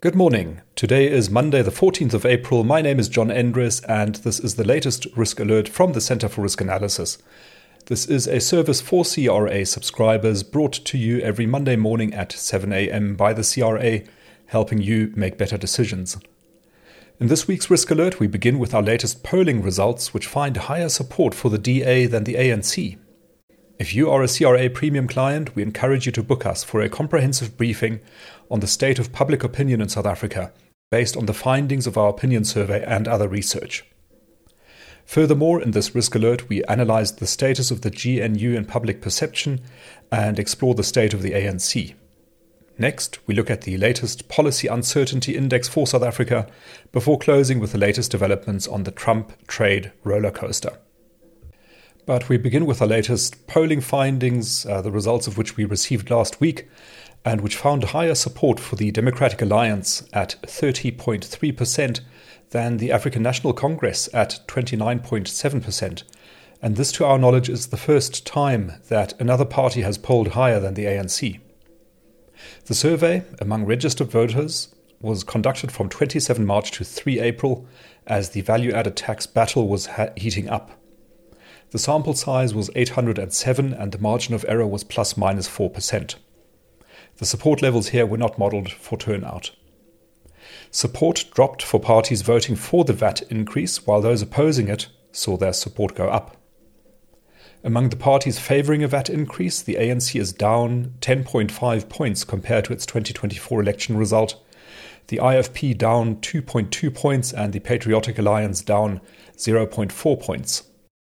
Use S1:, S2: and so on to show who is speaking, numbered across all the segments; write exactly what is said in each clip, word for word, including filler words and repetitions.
S1: Good morning. Today is Monday, the fourteenth of April. My name is John Endres, and this is the latest risk alert from the Center for Risk Analysis. This is a service for C R A subscribers brought to you every Monday morning at seven a.m. by the C R A, helping you make better decisions. In this week's risk alert, we begin with our latest polling results, which find higher support for the D A than the A N C. If you are a C R A premium client, we encourage you to book us for a comprehensive briefing on the state of public opinion in South Africa, based on the findings of our opinion survey and other research. Furthermore, in this risk alert, we analysed the status of the G N U in public perception and explore the state of the A N C. Next, we look at the latest policy uncertainty index for South Africa, before closing with the latest developments on the Trump trade roller coaster. But we begin with our latest polling findings, uh, the results of which we received last week, and which found higher support for the Democratic Alliance at thirty point three percent than the African National Congress at twenty-nine point seven percent. And this, to our knowledge, is the first time that another party has polled higher than the A N C. The survey among registered voters was conducted from the twenty-seventh of March to the third of April, as the value-added tax battle was ha- heating up. The sample size was eight hundred seven and the margin of error was plus minus four percent. The support levels here were not modelled for turnout. Support dropped for parties voting for the V A T increase, while those opposing it saw their support go up. Among the parties favouring a V A T increase, the A N C is down ten point five points compared to its twenty twenty-four election result, the I F P down two point two points and the Patriotic Alliance down zero point four points.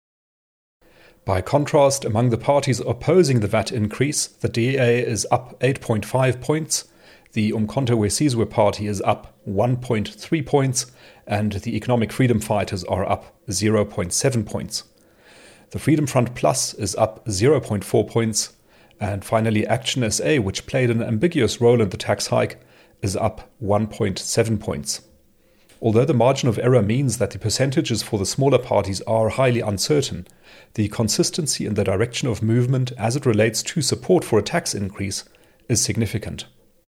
S1: By contrast, among the parties opposing the V A T increase, the D A is up eight point five points, the Umkhonto we Sizwe party is up one point three points, and the Economic Freedom Fighters are up zero point seven points. The Freedom Front Plus is up zero point four points, and finally Action S A, which played an ambiguous role in the tax hike, is up one point seven points. Although the margin of error means that the percentages for the smaller parties are highly uncertain, the consistency in the direction of movement as it relates to support for a tax increase is significant.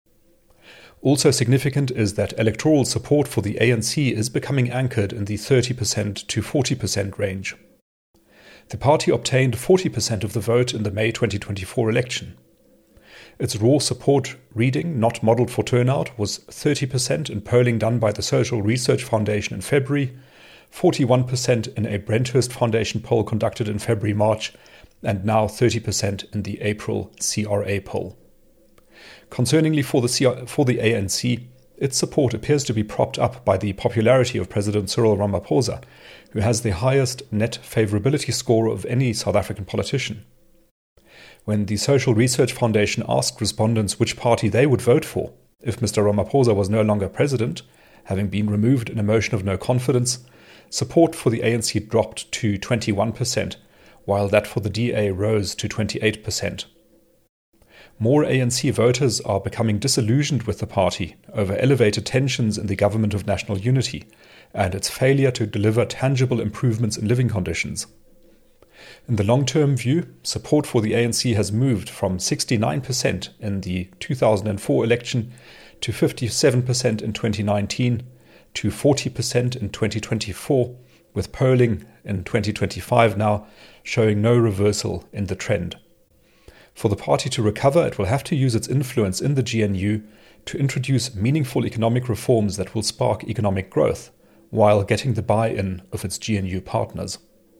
S1: Also significant is that electoral support for the A N C is becoming anchored in the thirty percent to forty percent range. The party obtained forty percent of the vote in the May twenty twenty-four election. Its raw support reading, not modelled for turnout, was thirty percent in polling done by the Social Research Foundation in February, forty-one percent in a Brenthurst Foundation poll conducted in February-March, and now thirty percent in the April C R A poll. Concerningly for the, C R- for the A N C, its support appears to be propped up by the popularity of President Cyril Ramaphosa, who has the highest net favourability score of any South African politician. When the Social Research Foundation asked respondents which party they would vote for if Mister Ramaphosa was no longer president, having been removed in a motion of no confidence, support for the A N C dropped to twenty-one percent, while that for the D A rose to twenty-eight percent. More A N C voters are becoming disillusioned with the party over elevated tensions in the Government of National Unity and its failure to deliver tangible improvements in living conditions. In the long-term view, support for the A N C has moved from sixty-nine percent in the two thousand four election to fifty-seven percent in twenty nineteen to forty percent in twenty twenty-four, with polling in twenty twenty-five now showing no reversal in the trend. For the party to recover, it will have to use its influence in the G N U to introduce meaningful economic reforms that will spark economic growth, while getting the buy-in of its G N U partners.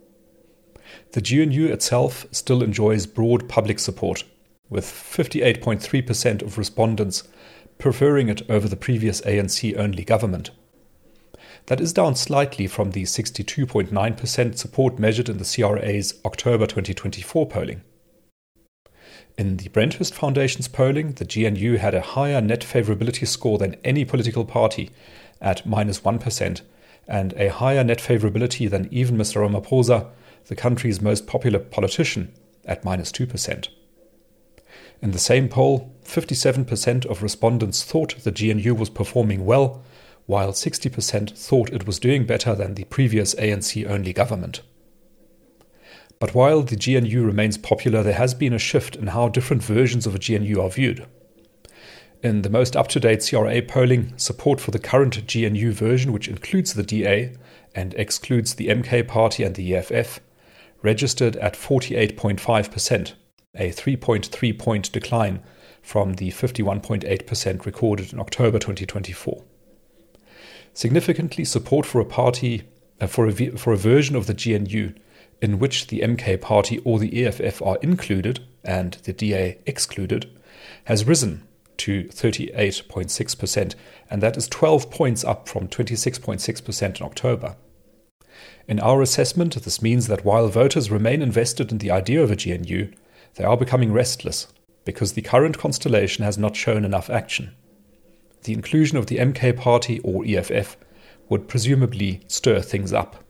S1: The G N U itself still enjoys broad public support, with fifty-eight point three percent of respondents preferring it over the previous A N C-only government. That is down slightly from the sixty-two point nine percent support measured in the C R A's October twenty twenty-four polling. In the Brenthurst Foundation's polling, the G N U had a higher net favourability score than any political party at minus one percent, and a higher net favourability than even Mister Ramaphosa, the country's most popular politician, at minus two percent. In the same poll, fifty-seven percent of respondents thought the G N U was performing well, while sixty percent thought it was doing better than the previous A N C-only government. But while the G N U remains popular, there has been a shift in how different versions of a G N U are viewed. In the most up-to-date C R A polling, support for the current G N U version, which includes the D A and excludes the M K Party and the E F F, registered at forty-eight point five percent, a three point three point decline from the fifty-one point eight percent recorded in October twenty twenty-four. Significantly, support for a party uh, for a for a version of the G N U in which the M K Party or the E F F are included and the D A excluded has risen to thirty-eight point six percent, and that is twelve points up from twenty-six point six percent in October. In our assessment, this means that while voters remain invested in the idea of a G N U, they are becoming restless because the current constellation has not shown enough action. The inclusion of the M K Party or E F F would presumably stir things up.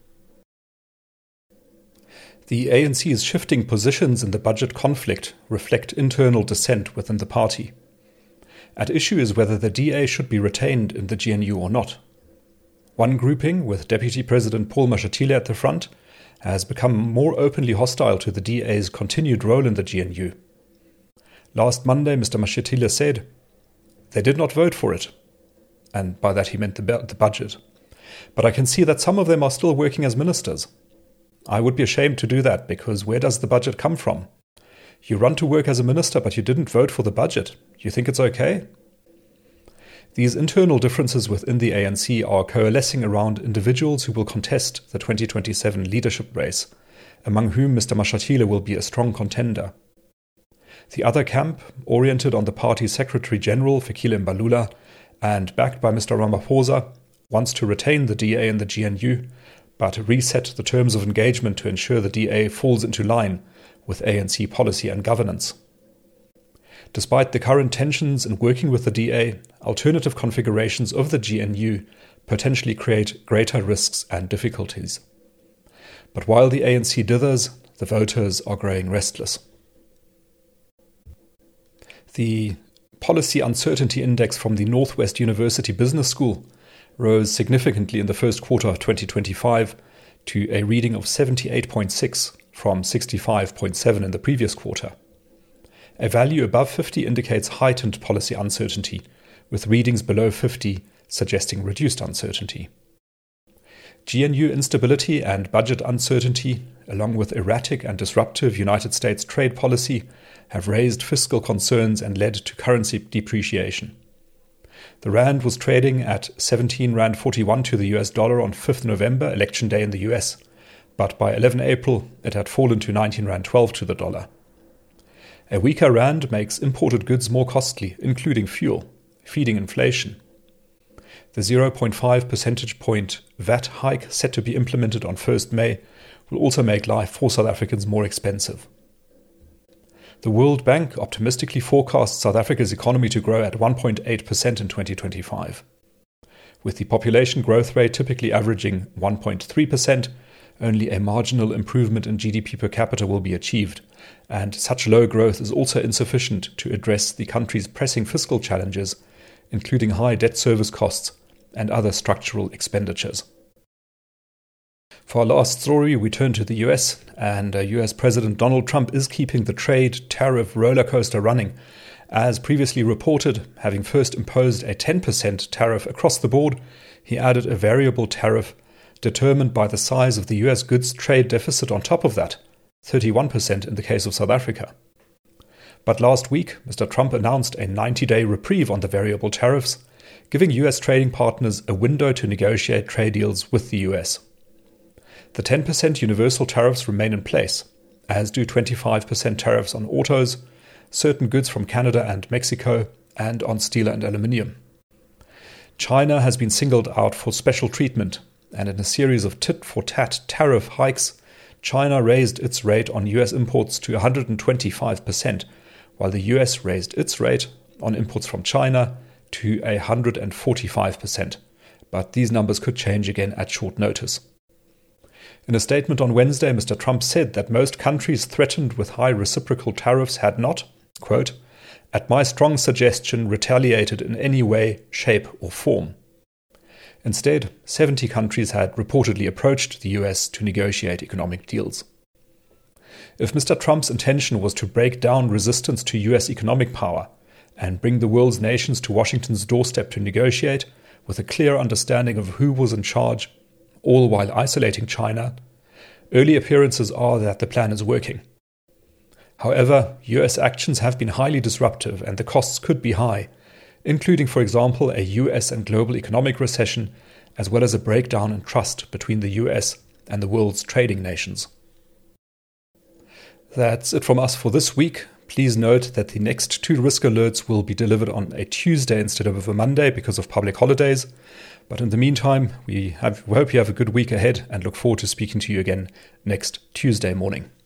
S1: The A N C's shifting positions in the budget conflict reflect internal dissent within the party. At issue is whether the D A should be retained in the G N U or not. One grouping, with Deputy President Paul Mashatile at the front, has become more openly hostile to the D A's continued role in the G N U. Last Monday, Mister Mashatile said, "They did not vote for it," and by that he meant the, bu- the budget. "But I can see that some of them are still working as ministers. I would be ashamed to do that, because where does the budget come from? You run to work as a minister, but you didn't vote for the budget. You think it's okay?" These internal differences within the A N C are coalescing around individuals who will contest the twenty twenty-seven leadership race, among whom Mister Mashatile will be a strong contender. The other camp, oriented on the party's Secretary-General, Fikile Mbalula, and backed by Mister Ramaphosa, wants to retain the D A and the G N U, but reset the terms of engagement to ensure the D A falls into line with A N C policy and governance. Despite the current tensions in working with the D A, alternative configurations of the G N U potentially create greater risks and difficulties. But while the A N C dithers, the voters are growing restless. The Policy Uncertainty Index from the Northwest University Business School rose significantly in the first quarter of twenty twenty-five to a reading of seventy-eight point six from sixty-five point seven in the previous quarter. A value above fifty indicates heightened policy uncertainty, with readings below fifty suggesting reduced uncertainty. G N U instability and budget uncertainty, along with erratic and disruptive United States trade policy, have raised fiscal concerns and led to currency depreciation. The rand was trading at seventeen rand forty-one to the U S dollar on fifth of November, election day in the U S, but by eleventh of April it had fallen to nineteen rand twelve to the dollar. A weaker rand makes imported goods more costly, including fuel, feeding inflation. The zero point five percentage point V A T hike set to be implemented on first of May will also make life for South Africans more expensive. The World Bank optimistically forecasts South Africa's economy to grow at one point eight percent in twenty twenty-five. With the population growth rate typically averaging one point three percent, only a marginal improvement in G D P per capita will be achieved, and such low growth is also insufficient to address the country's pressing fiscal challenges, including high debt service costs and other structural expenditures. For our last story, we turn to the U S, and uh, U S President Donald Trump is keeping the trade tariff roller coaster running. As previously reported, having first imposed a ten percent tariff across the board, he added a variable tariff determined by the size of the U S goods trade deficit on top of that, thirty-one percent in the case of South Africa. But last week, Mister Trump announced a ninety-day reprieve on the variable tariffs, giving U S trading partners a window to negotiate trade deals with the U S. The ten percent universal tariffs remain in place, as do twenty-five percent tariffs on autos, certain goods from Canada and Mexico, and on steel and aluminium. China has been singled out for special treatment, and in a series of tit-for-tat tariff hikes, China raised its rate on U S imports to one hundred twenty-five percent, while the U S raised its rate on imports from China to one hundred forty-five percent. But these numbers could change again at short notice. In a statement on Wednesday, Mister Trump said that most countries threatened with high reciprocal tariffs had not, quote, "at my strong suggestion, retaliated in any way, shape or form." Instead, seventy countries had reportedly approached the U S to negotiate economic deals. If Mister Trump's intention was to break down resistance to U S economic power and bring the world's nations to Washington's doorstep to negotiate with a clear understanding of who was in charge, all while isolating China, early appearances are that the plan is working. However, U S actions have been highly disruptive and the costs could be high, including, for example, a U S and global economic recession, as well as a breakdown in trust between the U S and the world's trading nations. That's it from us for this week. Please note that the next two risk alerts will be delivered on a Tuesday instead of a Monday because of public holidays. But in the meantime, we, have, we hope you have a good week ahead and look forward to speaking to you again next Tuesday morning.